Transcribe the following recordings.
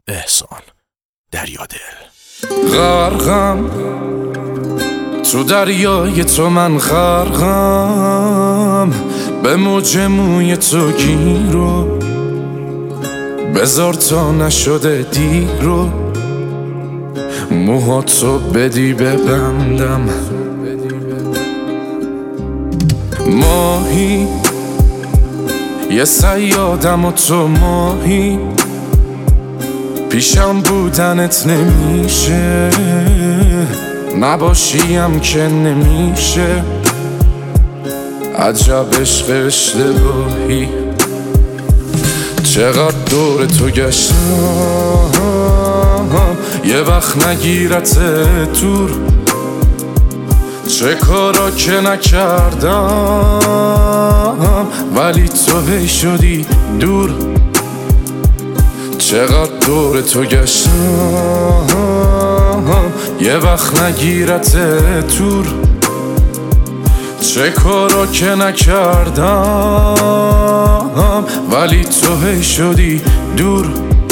احسان دریادل. غرقم تو دریای تو، من غرقم به موج موی تو گیرو، بذار تا نشده دیرو، موهاتو بدی ببندم. ماهی یه صیادم و تو ماهی، پیشم بودنت نمیشه، نباشیم که نمیشه. عجب عشق اشتباهی، چقدر دور تو گشتم، یه وقت نگیرت دور. چه کارا که نکردم ولی تو هی شدی دور. چقدر دور تو گشتم، یه وقت نگیرت دور. چه کارا که نکردم ولی تو هی شدی دور.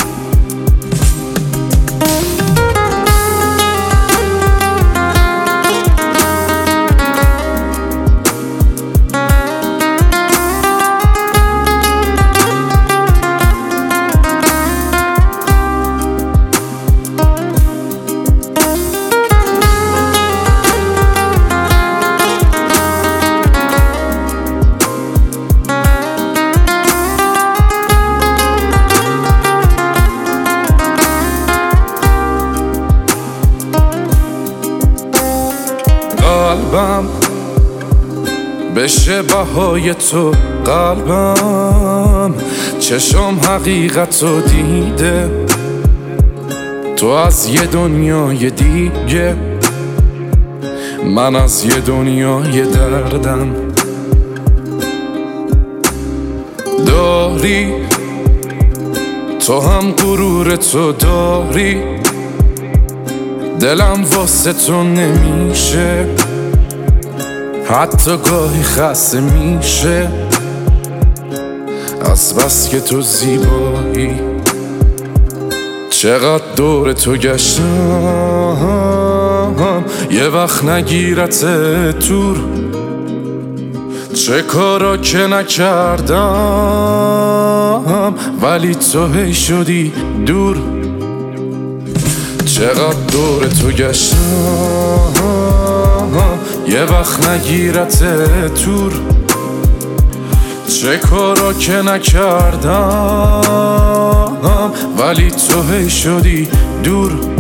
قلبم بشه بهای تو، قلبم چشم حقیقتو دیده، تو از یه دنیای دیگه، من از یه دنیای دردم. داری تو هم غرور تو داری، دلم واسه تو نمیشه، حتی گاهی خسته میشه، از بس که تو زیبایی. چقدر دور تو گشتم، یه وقت نگیرت دور. چه کارا که نکردم ولی تو هی شدی دور. چقدر دور تو گشتم، یه وقت نگیرت دور. چه کارا که نکردم ولی تو هی شدی دور.